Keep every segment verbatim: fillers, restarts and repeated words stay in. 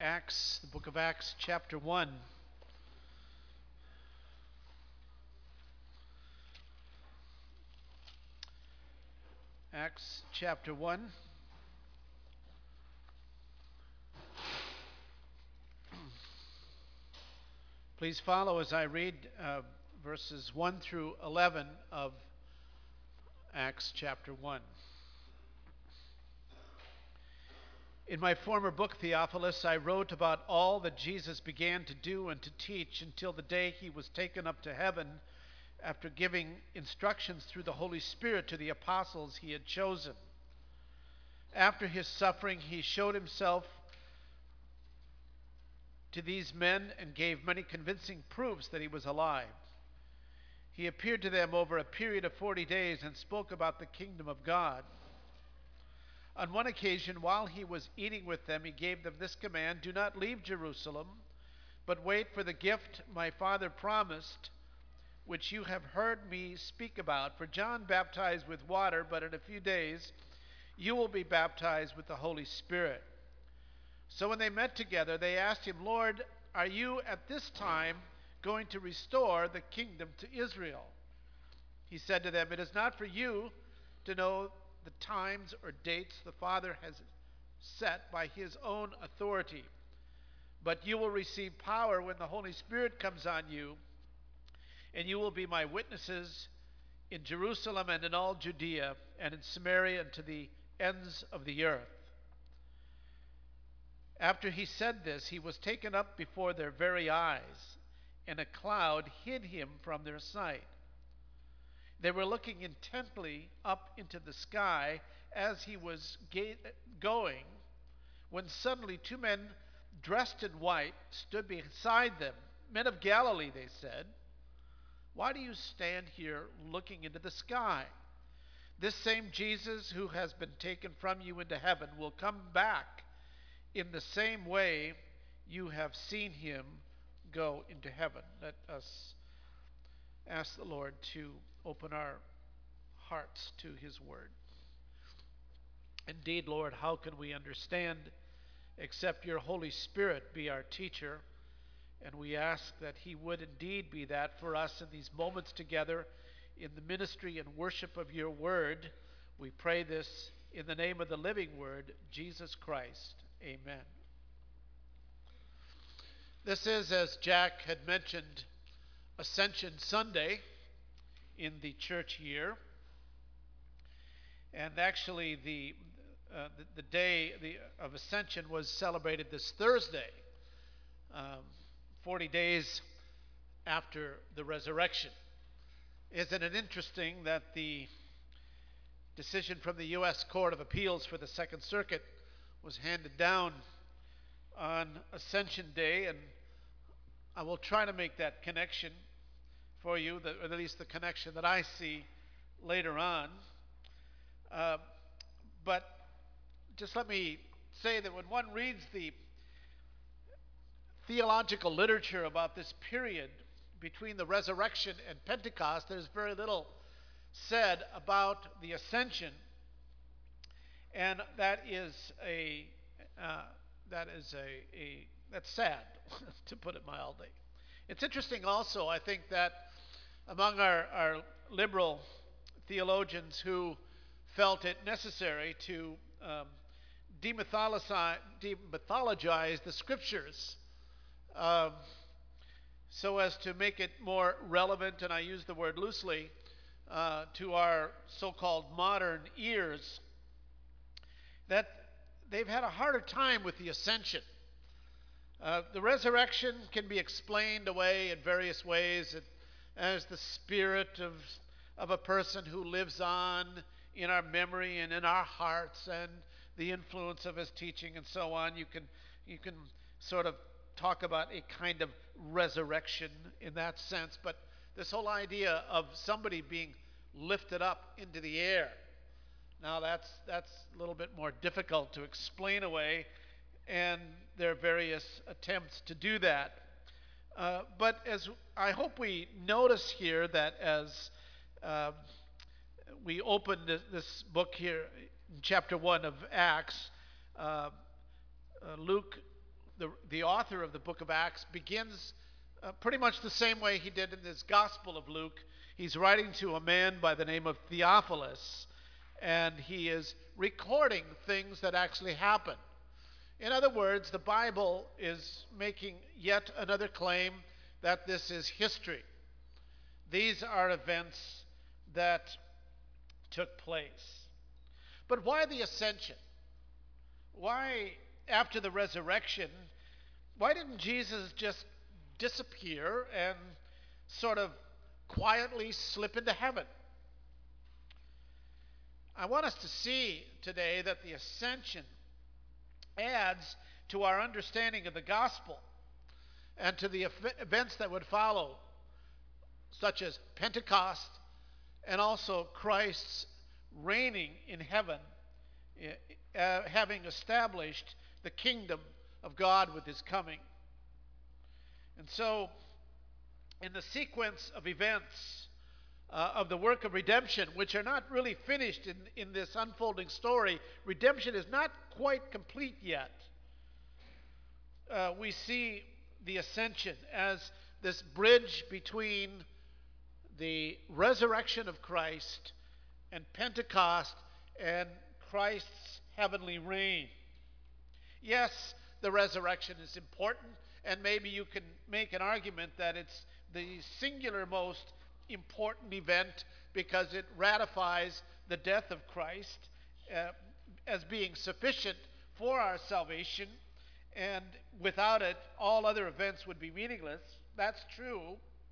Acts, the book of Acts, chapter one. Acts chapter one. Please follow as I read uh, verses one through eleven of Acts chapter one. In my former book, Theophilus, I wrote about all that Jesus began to do and to teach until the day he was taken up to heaven, after giving instructions through the Holy Spirit to the apostles he had chosen. After his suffering, he showed himself to these men and gave many convincing proofs that he was alive. He appeared to them over a period of forty days and spoke about the kingdom of God. On one occasion, while he was eating with them, he gave them this command: "Do not leave Jerusalem, but wait for the gift my Father promised, which you have heard me speak about. For John baptized with water, but in a few days you will be baptized with the Holy Spirit." So when they met together, they asked him, "Lord, are you at this time going to restore the kingdom to Israel?" He said to them, "It is not for you to know the times or dates the Father has set by his own authority, but you will receive power when the Holy Spirit comes on you, and you will be my witnesses in Jerusalem and in all Judea and in Samaria and to the ends of the earth." After he said this, he was taken up before their very eyes, and a cloud hid him from their sight. They were looking intently up into the sky as he was ga- going, when suddenly two men dressed in white stood beside them. "Men of Galilee," they said, "why do you stand here looking into the sky? This same Jesus who has been taken from you into heaven will come back in the same way you have seen him go into heaven." Let us ask the Lord to open our hearts to his word. Indeed, Lord, how can we understand except your Holy Spirit be our teacher? And we ask that he would indeed be that for us in these moments together in the ministry and worship of your word. We pray this in the name of the living word, Jesus Christ. Amen. This is, as Jack had mentioned, Ascension Sunday in the church year. And actually, the, uh, the, the day the, of Ascension was celebrated this Thursday, um, forty days after the resurrection. Isn't it interesting that the decision from the U S Court of Appeals for the Second Circuit was handed down on Ascension Day? And I will try to make that connection for you, the, or at least the connection that I see later on. Uh, but just let me say that when one reads the theological literature about this period between the resurrection and Pentecost, there's very little said about the ascension, and that is a uh, that is a, a that's sad to put it mildly. It's interesting also, I think, that among our, our liberal theologians who felt it necessary to um, demythologize, demythologize the scriptures um, so as to make it more relevant, and I use the word loosely, uh, to our so-called modern ears, that they've had a harder time with the ascension. Uh, the resurrection can be explained away in various ways as the spirit of, of a person who lives on in our memory and in our hearts, and the influence of his teaching and so on. You can, you can sort of talk about a kind of resurrection in that sense, but this whole idea of somebody being lifted up into the air, now that's, that's a little bit more difficult to explain away, and there are various attempts to do that. Uh, but as I hope we notice here, that as uh, we open this, this book here in chapter one of Acts, uh, uh, Luke, the, the author of the book of Acts begins uh, pretty much the same way he did in this Gospel of Luke. He's writing to a man by the name of Theophilus, and he is recording things that actually happened. In other words, the Bible is making yet another claim that this is history. These are events that took place. But why the ascension? Why, after the resurrection, why didn't Jesus just disappear and sort of quietly slip into heaven? I want us to see today that the ascension adds to our understanding of the gospel and to the events that would follow, such as Pentecost and also Christ's reigning in heaven, uh, having established the kingdom of God with his coming. And so, in the sequence of events uh, of the work of redemption, which are not really finished in, in this unfolding story, redemption is not quite complete yet. Uh, we see the ascension as this bridge between the resurrection of Christ and Pentecost and Christ's heavenly reign. Yes, the resurrection is important, and maybe you can make an argument that it's the singular most important event because it ratifies the death of Christ uh, as being sufficient for our salvation, and without it, all other events would be meaningless. That's true.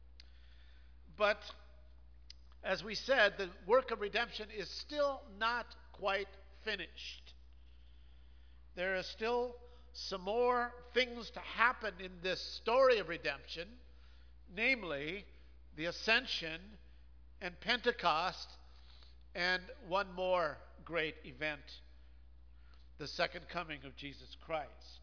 But as we said, the work of redemption is still not quite finished. There are still some more things to happen in this story of redemption, namely the ascension and Pentecost, and one more great event, the second coming of Jesus Christ.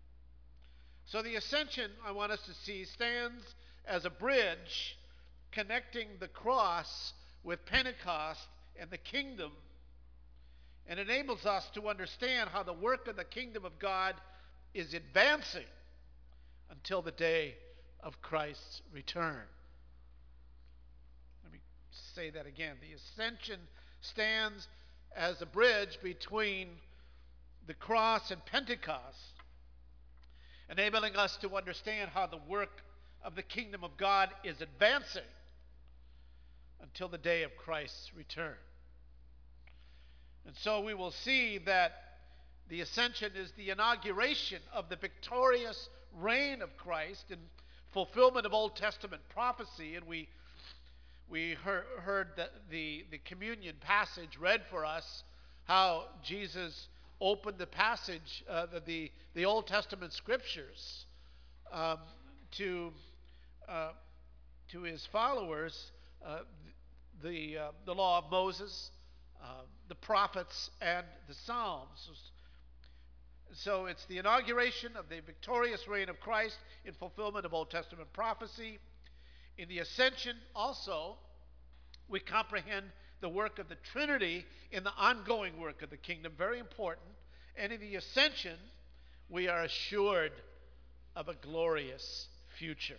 So the ascension, I want us to see, stands as a bridge connecting the cross with Pentecost and the kingdom, and enables us to understand how the work of the kingdom of God is advancing until the day of Christ's return. Let me say that again. The ascension stands as a bridge between the cross and Pentecost, enabling us to understand how the work of the kingdom of God is advancing until the day of Christ's return. And so we will see that the ascension is the inauguration of the victorious reign of Christ in fulfillment of Old Testament prophecy. And we we heard, heard the, the, the communion passage read for us, how Jesus opened the passage, uh, the, the, the Old Testament scriptures um, to, uh, to his followers, uh, the, uh, the law of Moses, uh, the prophets, and the Psalms. So it's the inauguration of the victorious reign of Christ in fulfillment of Old Testament prophecy. In the ascension also, we comprehend the work of the Trinity in the ongoing work of the kingdom, very important. And in the ascension, we are assured of a glorious future.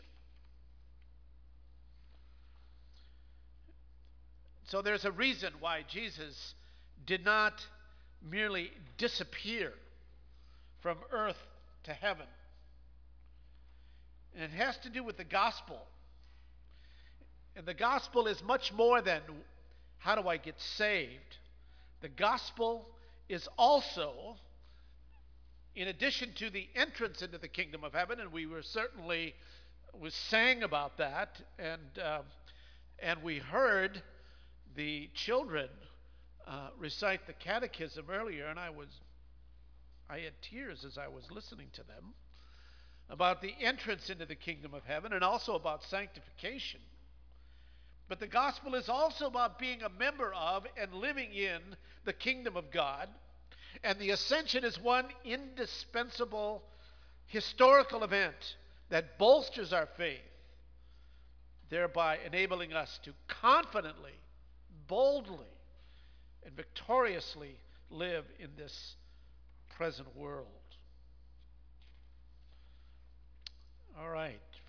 So there's a reason why Jesus did not merely disappear from earth to heaven. And it has to do with the gospel. And the gospel is much more than how do I get saved. The gospel is also, in addition to the entrance into the kingdom of heaven, and we were certainly was sang about that, and uh, and we heard the children uh, recite the catechism earlier, and I was I had tears as I was listening to them about the entrance into the kingdom of heaven and also about sanctification. But the gospel is also about being a member of and living in the kingdom of God. And the ascension is one indispensable historical event that bolsters our faith, thereby enabling us to confidently, boldly, and victoriously live in this present world.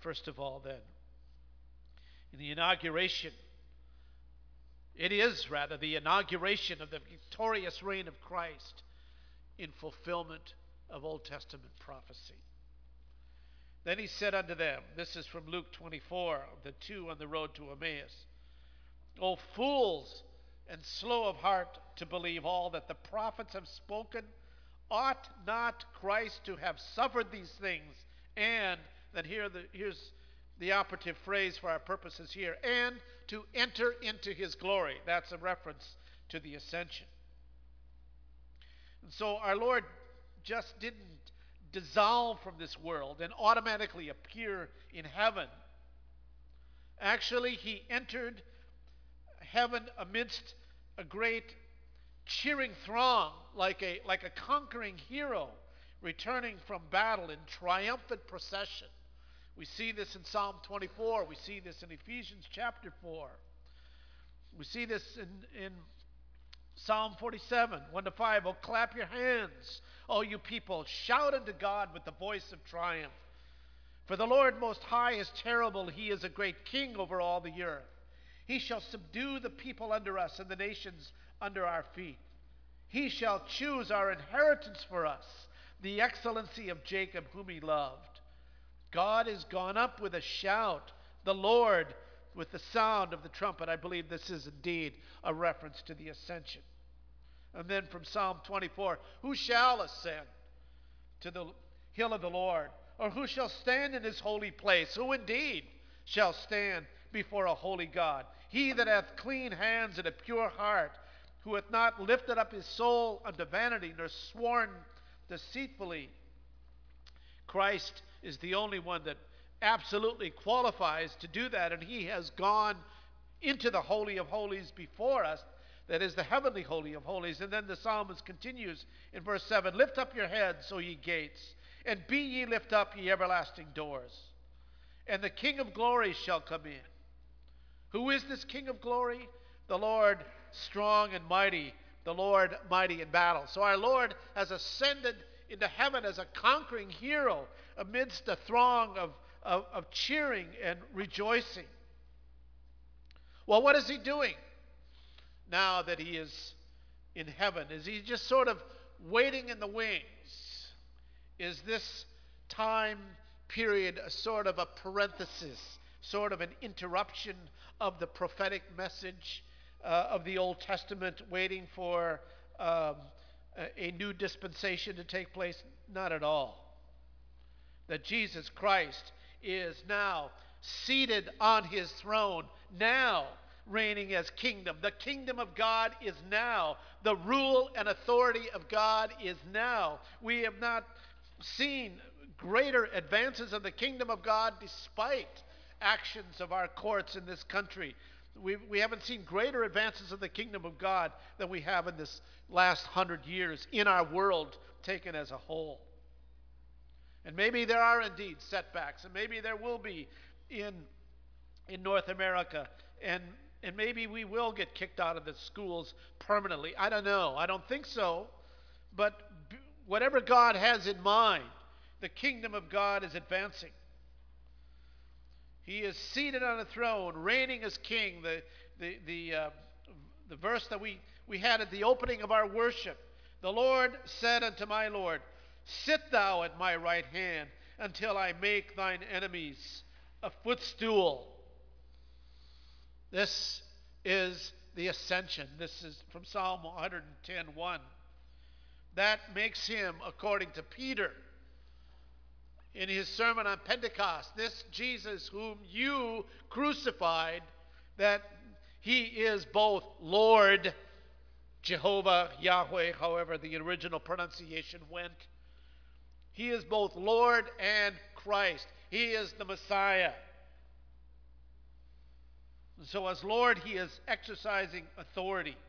First of all, then, in the inauguration, it is rather the inauguration of the victorious reign of Christ in fulfillment of Old Testament prophecy. Then he said unto them, this is from Luke twenty-four, the two on the road to Emmaus, O fools, and slow of heart to believe all that the prophets have spoken, ought not Christ to have suffered these things? And then here the, here's the operative phrase for our purposes here, and to enter into his glory. That's a reference to the ascension. And so our Lord just didn't dissolve from this world and automatically appear in heaven. Actually, he entered heaven amidst a great cheering throng, like a, like a conquering hero returning from battle in triumphant procession. We see this in Psalm twenty-four. We see this in Ephesians chapter four. We see this in, in Psalm forty-seven, one to five. Oh, clap your hands, all you people. Shout unto God with the voice of triumph. For the Lord Most High is terrible. He is a great king over all the earth. He shall subdue the people under us and the nations under our feet. He shall choose our inheritance for us, the excellency of Jacob whom he loved. God is gone up with a shout, the Lord with the sound of the trumpet. I believe this is indeed a reference to the ascension. And then from Psalm twenty-four, who shall ascend to the hill of the Lord? Or who shall stand in his holy place? Who indeed shall stand before a holy God? He that hath clean hands and a pure heart, who hath not lifted up his soul unto vanity, nor sworn deceitfully. Christ is the only one that absolutely qualifies to do that, and he has gone into the Holy of Holies before us, that is the heavenly Holy of Holies. And then the psalmist continues in verse seven, lift up your heads, O ye gates, and be ye lift up, ye everlasting doors, and the King of glory shall come in. Who is this King of glory? The Lord strong and mighty, the Lord mighty in battle. So our Lord has ascended into heaven as a conquering hero amidst a throng of, of, of cheering and rejoicing. Well, what is he doing now that he is in heaven? Is he just sort of waiting in the wings? Is this time period a sort of a parenthesis, sort of an interruption of the prophetic message uh, of the Old Testament, waiting for um, a, a new dispensation to take place? Not at all. That Jesus Christ is now seated on his throne, now reigning as kingdom. The kingdom of God is now. The rule and authority of God is now. We have not seen greater advances of the kingdom of God despite actions of our courts in this country. We, we haven't seen greater advances of the kingdom of God than we have in this last hundred years in our world taken as a whole. And maybe there are indeed setbacks, and maybe there will be in, in North America, and, and maybe we will get kicked out of the schools permanently. I don't know. I don't think so. But b- whatever God has in mind, the kingdom of God is advancing. He is seated on a throne, reigning as king. The, the, the, uh, the verse that we, we had at the opening of our worship, the Lord said unto my Lord, sit thou at my right hand until I make thine enemies a footstool. This is the ascension. This is from Psalm one ten, one. That makes him, according to Peter, in his sermon on Pentecost, this Jesus whom you crucified, that he is both Lord, Jehovah, Yahweh, however the original pronunciation went. He is both Lord and Christ. He is the Messiah. And so as Lord, he is exercising authority.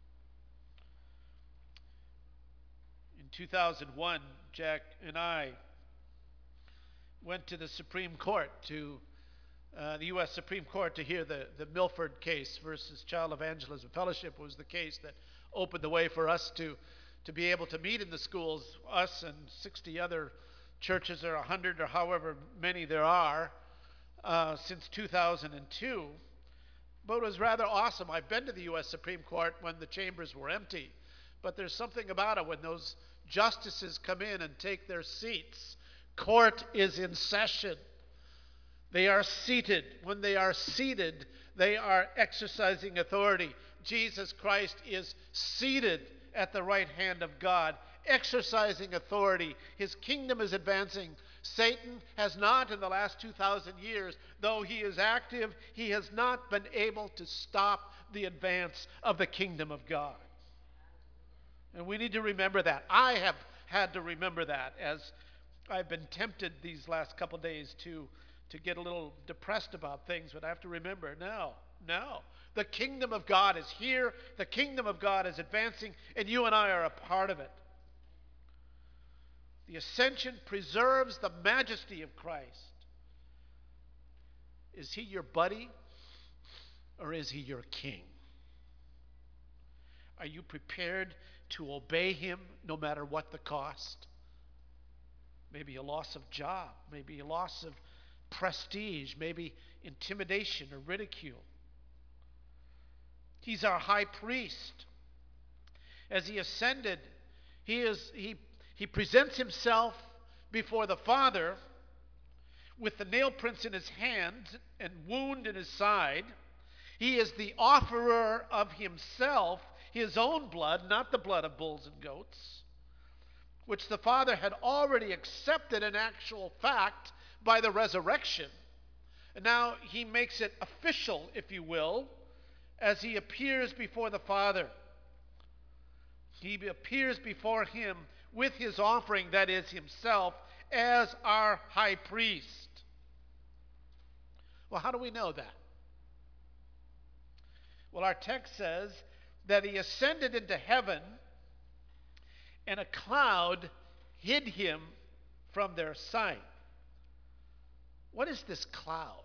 In two thousand one, Jack and I went to the Supreme Court, to uh, the U S Supreme Court, to hear the, the Milford case versus Child Evangelism Fellowship. Was the case that opened the way for us to, to be able to meet in the schools, us and sixty other churches, or one hundred, or however many there are, uh, since two thousand two. But it was rather awesome. I've been to the U S Supreme Court when the chambers were empty. But there's something about it when those justices come in and take their seats. Court is in session. They are seated. When they are seated, they are exercising authority. Jesus Christ is seated at the right hand of God, exercising authority. His kingdom is advancing. Satan has not, in the last two thousand years, though he is active, he has not been able to stop the advance of the kingdom of God. And we need to remember that. I have had to remember that as I've been tempted these last couple days to, to get a little depressed about things, but I have to remember, no, no. The kingdom of God is here, the kingdom of God is advancing, and you and I are a part of it. The ascension preserves the majesty of Christ. Is he your buddy or is he your king? Are you prepared to obey him no matter what the cost? Maybe a loss of job, maybe a loss of prestige, maybe intimidation or ridicule. He's our high priest. As he ascended, he is he He presents himself before the Father with the nail prints in his hand and wound in his side. He is the offerer of himself, his own blood, not the blood of bulls and goats, which the Father had already accepted in actual fact by the resurrection. And now he makes it official, if you will, as he appears before the Father. He appears before him with his offering, that is himself, as our high priest. Well, how do we know that? Well, our text says that he ascended into heaven and a cloud hid him from their sight. What is this cloud?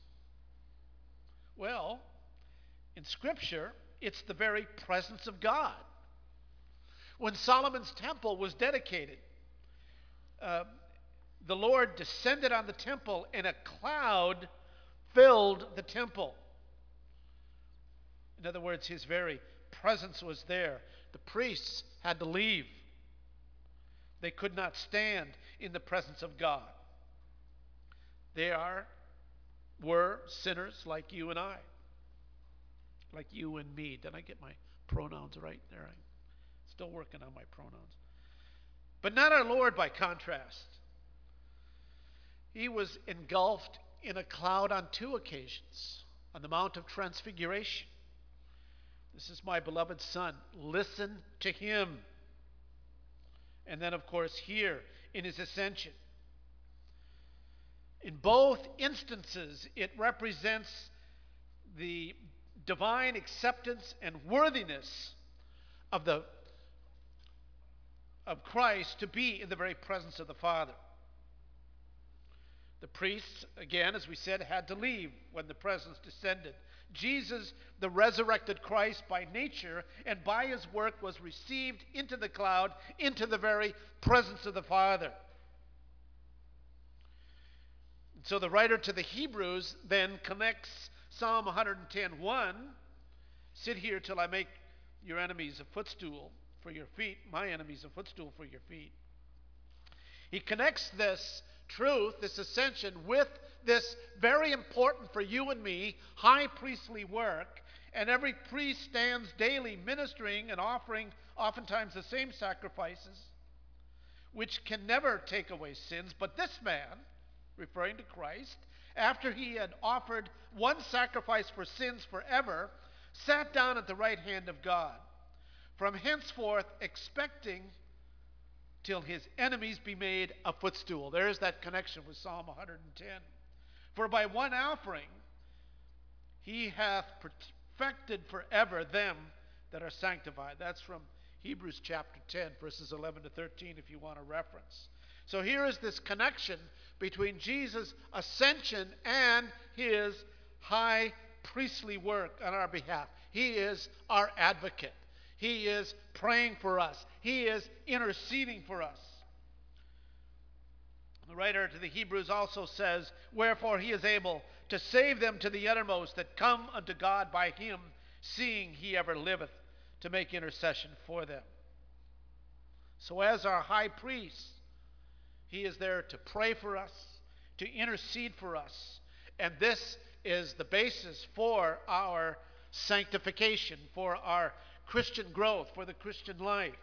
Well, in Scripture, it's the very presence of God. When Solomon's temple was dedicated, uh, the Lord descended on the temple and a cloud filled the temple. In other words, his very presence was there. The priests had to leave. They could not stand in the presence of God. They are, were sinners like you and I, like you and me. Did I get my pronouns right there? I'm still working on my pronouns. But not our Lord, by contrast. He was engulfed in a cloud on two occasions, on the Mount of Transfiguration. This is my beloved Son. Listen to him. And then, of course, here in his ascension. In both instances, it represents the divine acceptance and worthiness of the of Christ to be in the very presence of the Father. The priests, again, as we said, had to leave when the presence descended. Jesus, the resurrected Christ by nature and by his work, was received into the cloud, into the very presence of the Father. So the writer to the Hebrews then connects Psalm one ten one, sit here till I make your enemies a footstool for your feet, my enemies a footstool for your feet. He connects this truth, this ascension, with this very important for you and me high priestly work. And every priest stands daily ministering and offering oftentimes the same sacrifices, which can never take away sins. But this man, referring to Christ, after he had offered one sacrifice for sins forever, sat down at the right hand of God, from henceforth expecting till his enemies be made a footstool. There's that connection with Psalm one ten. For by one offering he hath perfected forever them that are sanctified. That's from Hebrews chapter ten, verses eleven to thirteen, if you want a reference. So here is this connection between Jesus' ascension and his high priestly work on our behalf. He is our advocate. He is praying for us. He is interceding for us. The writer to the Hebrews also says, wherefore he is able to save them to the uttermost that come unto God by him, seeing he ever liveth to make intercession for them. So as our high priest, he is there to pray for us, to intercede for us. And this is the basis for our sanctification, for our Christian growth, for the Christian life.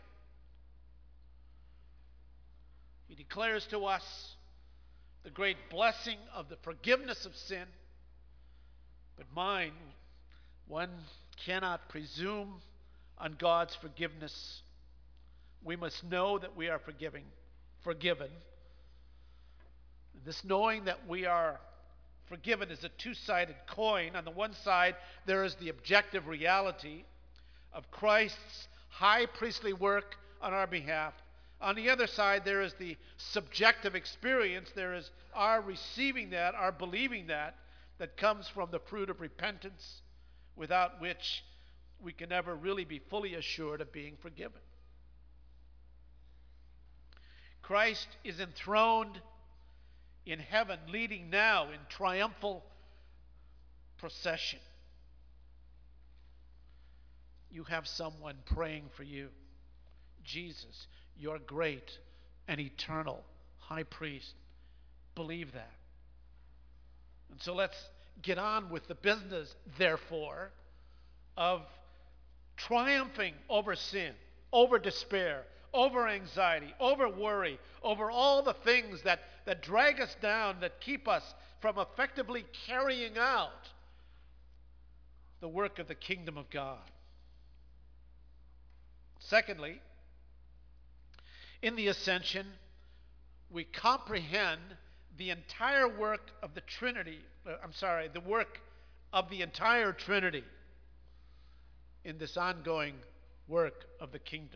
He declares to us the great blessing of the forgiveness of sin. But mine, one cannot presume on God's forgiveness. We must know that we are forgiving, forgiven. This knowing that we are forgiven is a two-sided coin. On the one side, there is the objective reality of Christ's high priestly work on our behalf. On the other side, there is the subjective experience. There is our receiving that, our believing that, that comes from the fruit of repentance, without which we can never really be fully assured of being forgiven. Christ is enthroned in heaven, leading now in triumphal procession. You have someone praying for you. Jesus, your great and eternal high priest. Believe that. And so let's get on with the business, therefore, of triumphing over sin, over despair, over anxiety, over worry, over all the things that, that drag us down, that keep us from effectively carrying out the work of the kingdom of God. Secondly, in the ascension, we comprehend the entire work of the Trinity, uh, I'm sorry, the work of the entire Trinity in this ongoing work of the kingdom.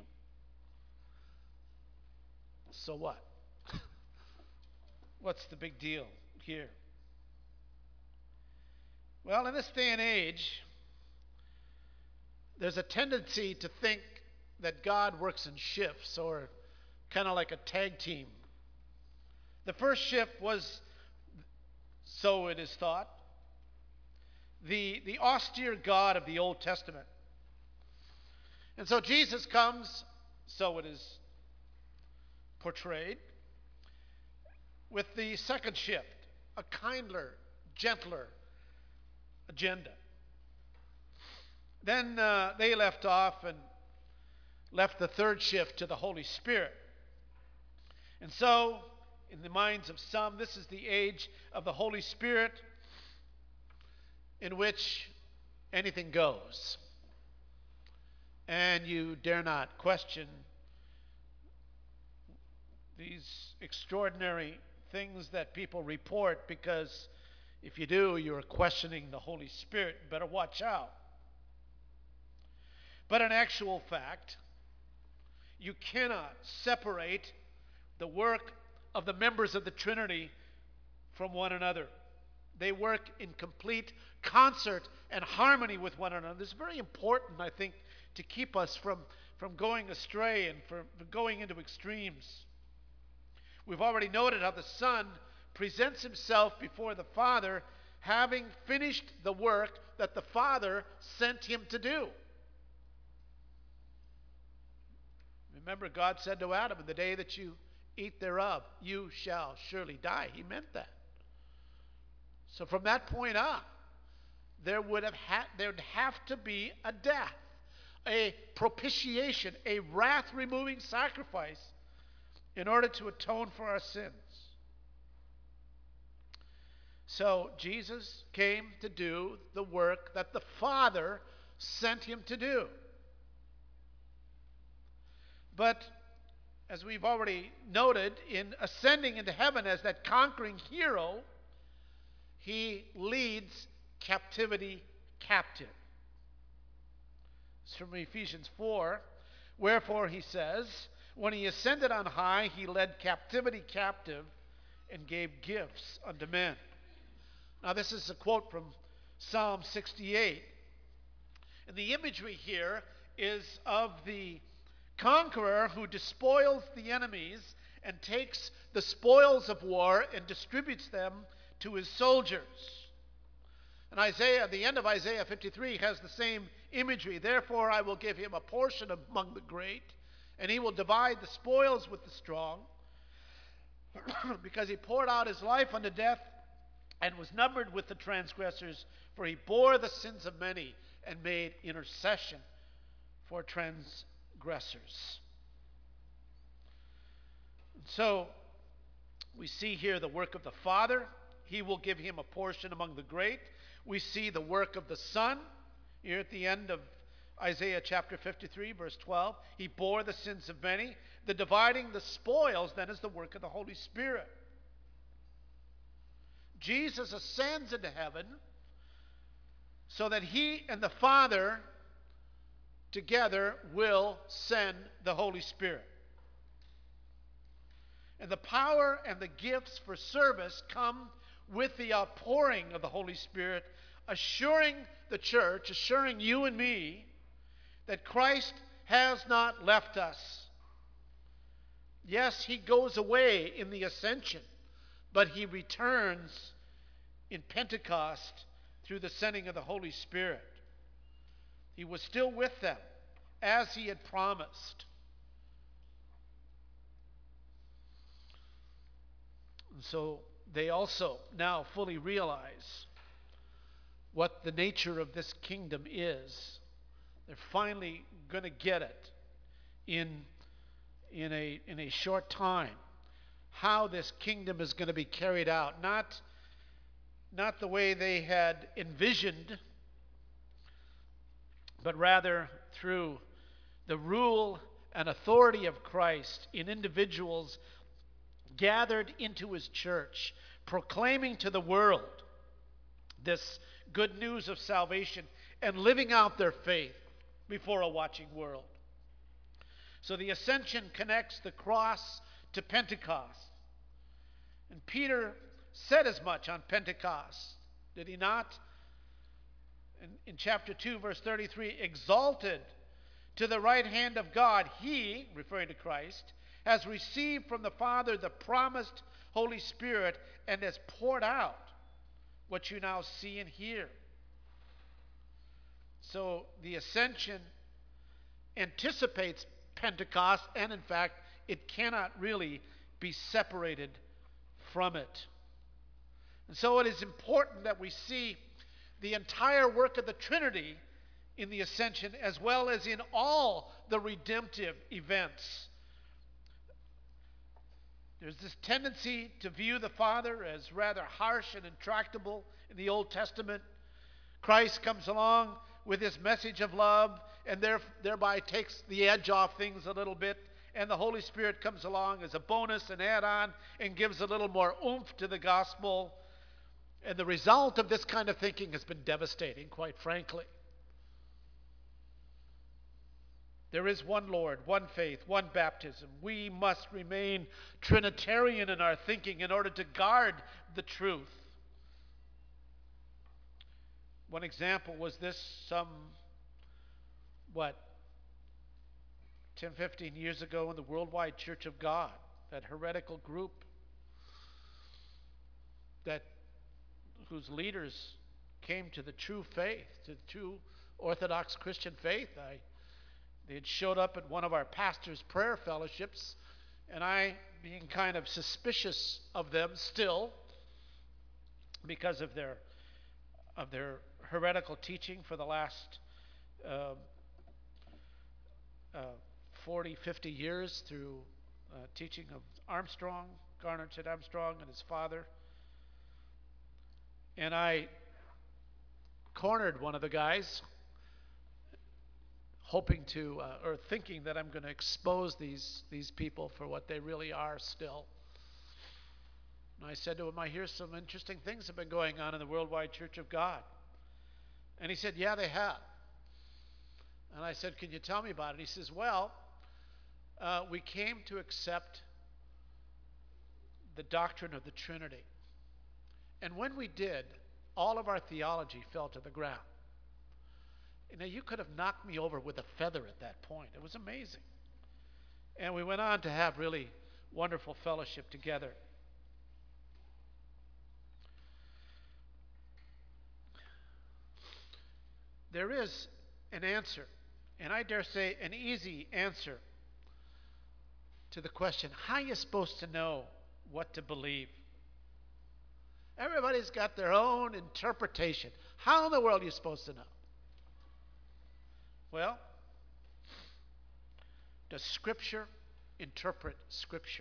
So what? What's the big deal here? Well, in this day and age, there's a tendency to think that God works in shifts, or kind of like a tag team. The first shift was, so it is thought, the, the austere God of the Old Testament. And so Jesus comes, so it is portrayed, with the second shift, a kinder, gentler agenda. Then uh, they left off and left the third shift to the Holy Spirit. And so, in the minds of some, this is the age of the Holy Spirit, in which anything goes. And you dare not question these extraordinary things that people report, because if you do, you're questioning the Holy Spirit. You better watch out. But in actual fact, you cannot separate the work of the members of the Trinity from one another. They work in complete concert and harmony with one another. It's very important, I think, to keep us from, from going astray and from going into extremes. We've already noted how the Son presents himself before the Father, having finished the work that the Father sent him to do. Remember, God said to Adam, in the day that you eat thereof, you shall surely die. He meant that. So from that point on, there would have ha- there would have to be a death, a propitiation, a wrath-removing sacrifice in order to atone for our sins. So Jesus came to do the work that the Father sent him to do. But as we've already noted, in ascending into heaven as that conquering hero, he leads captivity captive. It's from Ephesians four. Wherefore, he says, when he ascended on high, he led captivity captive and gave gifts unto men. Now, this is a quote from Psalm sixty-eight. And the imagery here is of the conqueror who despoils the enemies and takes the spoils of war and distributes them to his soldiers. And Isaiah, the end of Isaiah fifty-three has the same imagery. Therefore I will give him a portion among the great, and he will divide the spoils with the strong, because he poured out his life unto death and was numbered with the transgressors, for he bore the sins of many and made intercession for transgressors. So we see here the work of the Father. He will give him a portion among the great. We see the work of the Son here at the end of Isaiah chapter fifty-three, verse twelve. He bore the sins of many. The dividing the spoils then is the work of the Holy Spirit. Jesus ascends into heaven so that he and the Father together will send the Holy Spirit. And the power and the gifts for service come with the outpouring of the Holy Spirit, assuring the church, assuring you and me, that Christ has not left us. Yes, he goes away in the ascension, but he returns in Pentecost through the sending of the Holy Spirit. He was still with them as he had promised. And so they also now fully realize what the nature of this kingdom is. They're finally going to get it in, in, a, in a short time. How this kingdom is going to be carried out. Not, not the way they had envisioned, but rather through the rule and authority of Christ in individuals gathered into his church, proclaiming to the world this good news of salvation and living out their faith before a watching world. So the ascension connects the cross to Pentecost. And Peter said as much on Pentecost, did he not? In, in chapter two, verse thirty-three, exalted to the right hand of God, he, referring to Christ, has received from the Father the promised Holy Spirit and has poured out what you now see and hear. So the ascension anticipates Pentecost, and in fact, it cannot really be separated from it. And so it is important that we see the entire work of the Trinity in the ascension, as well as in all the redemptive events. There's this tendency to view the Father as rather harsh and intractable in the Old Testament. Christ comes along with his message of love and there, thereby takes the edge off things a little bit. And the Holy Spirit comes along as a bonus and add-on and gives a little more oomph to the gospel. And the result of this kind of thinking has been devastating, quite frankly. There is one Lord, one faith, one baptism. We must remain Trinitarian in our thinking in order to guard the truth. One example was this some, what, ten, fifteen years ago in the Worldwide Church of God, that heretical group that whose leaders came to the true faith, to the true Orthodox Christian faith. I They had showed up at one of our pastors' prayer fellowships, and I, being kind of suspicious of them still, because of their of their heretical teaching for the last uh, uh, forty, fifty years through uh, teaching of Armstrong, Garner Ted Armstrong and his father. And I cornered one of the guys, hoping to, uh, or thinking that I'm going to expose these, these people for what they really are still. And I said to him, I hear some interesting things have been going on in the Worldwide Church of God. And he said, yeah, they have. And I said, can you tell me about it? He says, well, uh, we came to accept the doctrine of the Trinity. And when we did, all of our theology fell to the ground. You know, you could have knocked me over with a feather at that point. It was amazing. And we went on to have really wonderful fellowship together. There is an answer, and I dare say an easy answer to the question, how are you supposed to know what to believe? Everybody's got their own interpretation. How in the world are you supposed to know? Well, does Scripture interpret Scripture?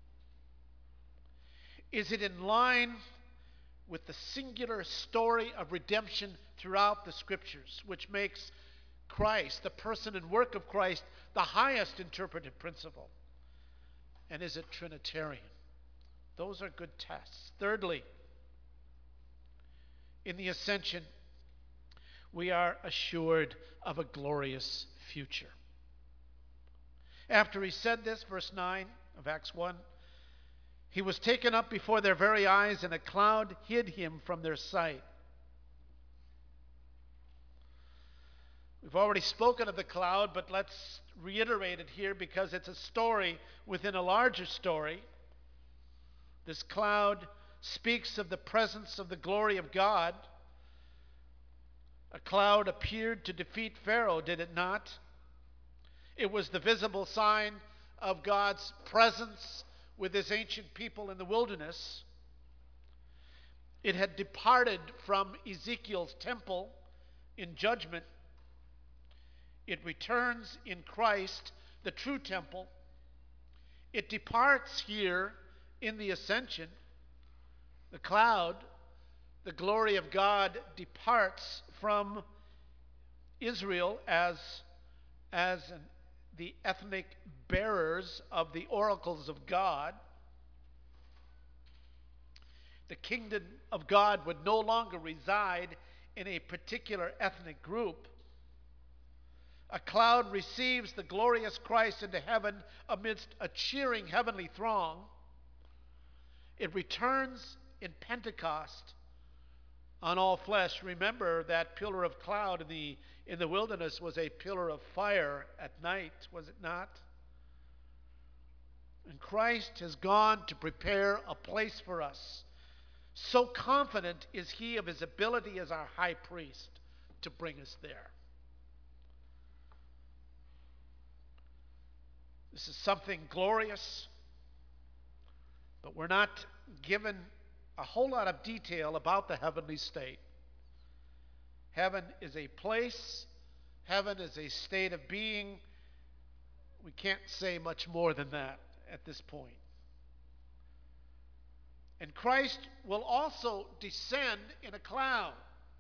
Is it in line with the singular story of redemption throughout the Scriptures, which makes Christ, the person and work of Christ, the highest interpretive principle? And is it Trinitarian? Those are good tests. Thirdly, in the ascension, we are assured of a glorious future. After he said this, verse nine of Acts one, he was taken up before their very eyes, and a cloud hid him from their sight. We've already spoken of the cloud, but let's reiterate it here because it's a story within a larger story. This cloud speaks of the presence of the glory of God. A cloud appeared to defeat Pharaoh, did it not? It was the visible sign of God's presence with his ancient people in the wilderness. It had departed from Ezekiel's temple in judgment. It returns in Christ, the true temple. It departs here in the ascension. The cloud, the glory of God, departs from Israel as, as an, the ethnic bearers of the oracles of God. The kingdom of God would no longer reside in a particular ethnic group. A cloud receives the glorious Christ into heaven amidst a cheering heavenly throng. It returns in Pentecost on all flesh. Remember that pillar of cloud in the, in the wilderness was a pillar of fire at night, was it not? And Christ has gone to prepare a place for us. So confident is he of his ability as our high priest to bring us there. This is something glorious, but we're not given a whole lot of detail about the heavenly state. Heaven is a place. Heaven is a state of being. We can't say much more than that at this point. And Christ will also descend in a cloud.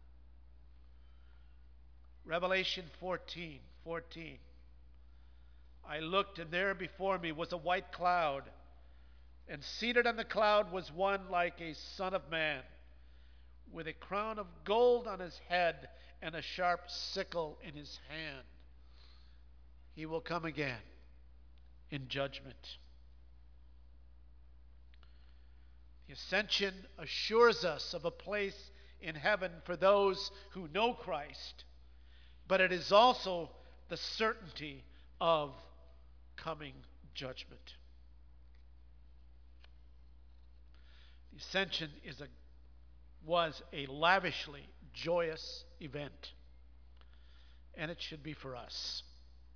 Revelation fourteen, fourteen. I looked, and there before me was a white cloud, and seated on the cloud was one like a son of man, with a crown of gold on his head and a sharp sickle in his hand. He will come again in judgment. The ascension assures us of a place in heaven for those who know Christ, but it is also the certainty of coming judgment. The ascension is a, was a lavishly joyous event, and it should be for us.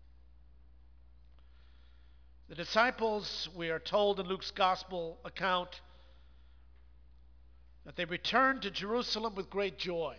The disciples, we are told in Luke's gospel account, that they returned to Jerusalem with great joy.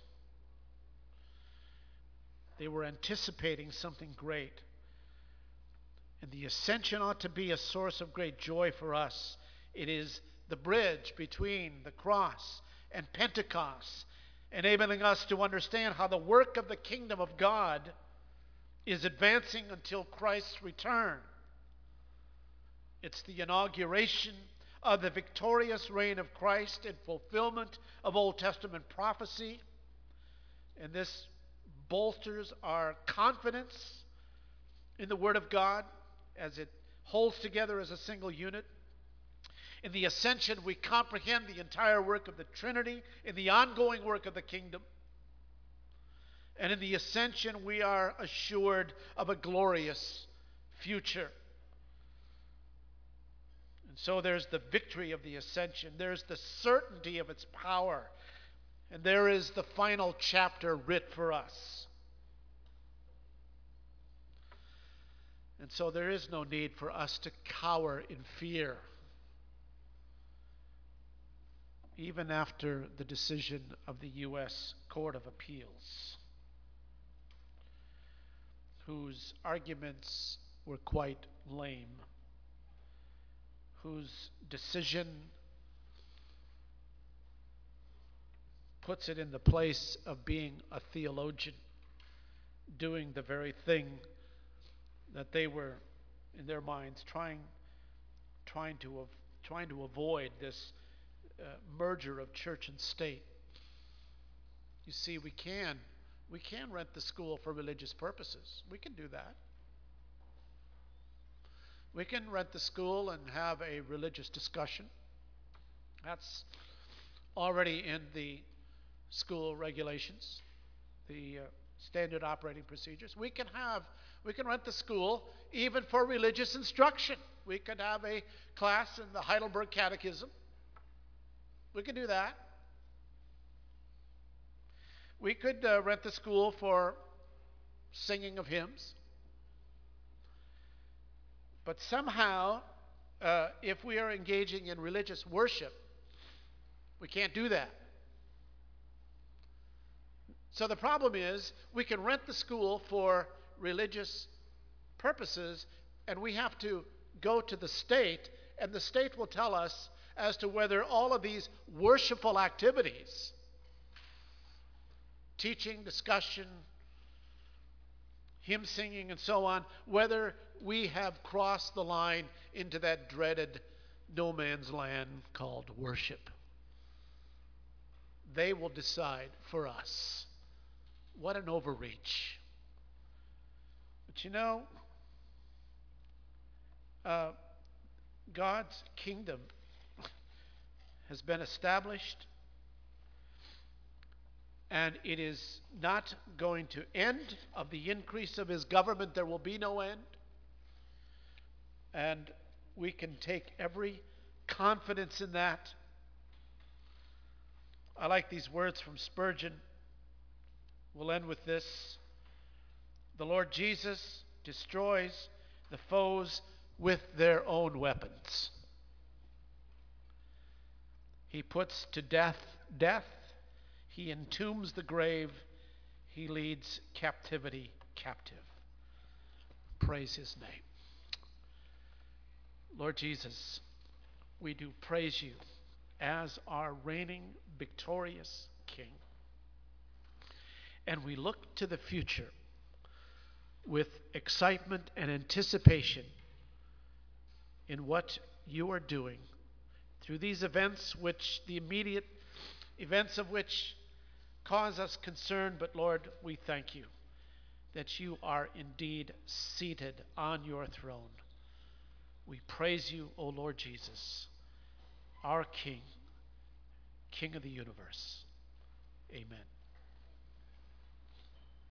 They were anticipating something great. And the ascension ought to be a source of great joy for us. It is the bridge between the cross and Pentecost, enabling us to understand how the work of the kingdom of God is advancing until Christ's return. It's the inauguration of the victorious reign of Christ in fulfillment of Old Testament prophecy. And this bolsters our confidence in the Word of God as it holds together as a single unit. In the ascension, we comprehend the entire work of the Trinity in the ongoing work of the kingdom. And in the ascension, we are assured of a glorious future. And so there's the victory of the ascension. There's the certainty of its power. And there is the final chapter writ for us. And so there is no need for us to cower in fear, even after the decision of the U S Court of Appeals, whose arguments were quite lame, whose decision puts it in the place of being a theologian, doing the very thing that they were, in their minds, trying, trying to, av- trying to avoid this uh, merger of church and state. You see, we can, we can rent the school for religious purposes. We can do that. We can rent the school and have a religious discussion. That's already in the school regulations, the uh, standard operating procedures. We can have, we can rent the school even for religious instruction. We could have a class in the Heidelberg Catechism. We could do that. We could uh, rent the school for singing of hymns. But somehow, uh, if we are engaging in religious worship, we can't do that. So the problem is, we can rent the school for religious purposes, and we have to go to the state, and the state will tell us as to whether all of these worshipful activities, teaching, discussion, hymn singing, and so on, whether we have crossed the line into that dreaded no man's land called worship. They will decide for us. What an overreach. But you know, uh, God's kingdom has been established, and it is not going to end. Of the increase of his government, there will be no end. And we can take every confidence in that. I like these words from Spurgeon. We'll end with this. The Lord Jesus destroys the foes with their own weapons. He puts to death death. He entombs the grave. He leads captivity captive. Praise his name. Lord Jesus, we do praise you as our reigning, victorious King. And we look to the future with excitement and anticipation in what you are doing through these events, which the immediate events of which cause us concern. But Lord, we thank you that you are indeed seated on your throne. We praise you, O Lord Jesus, our King, King of the universe. Amen.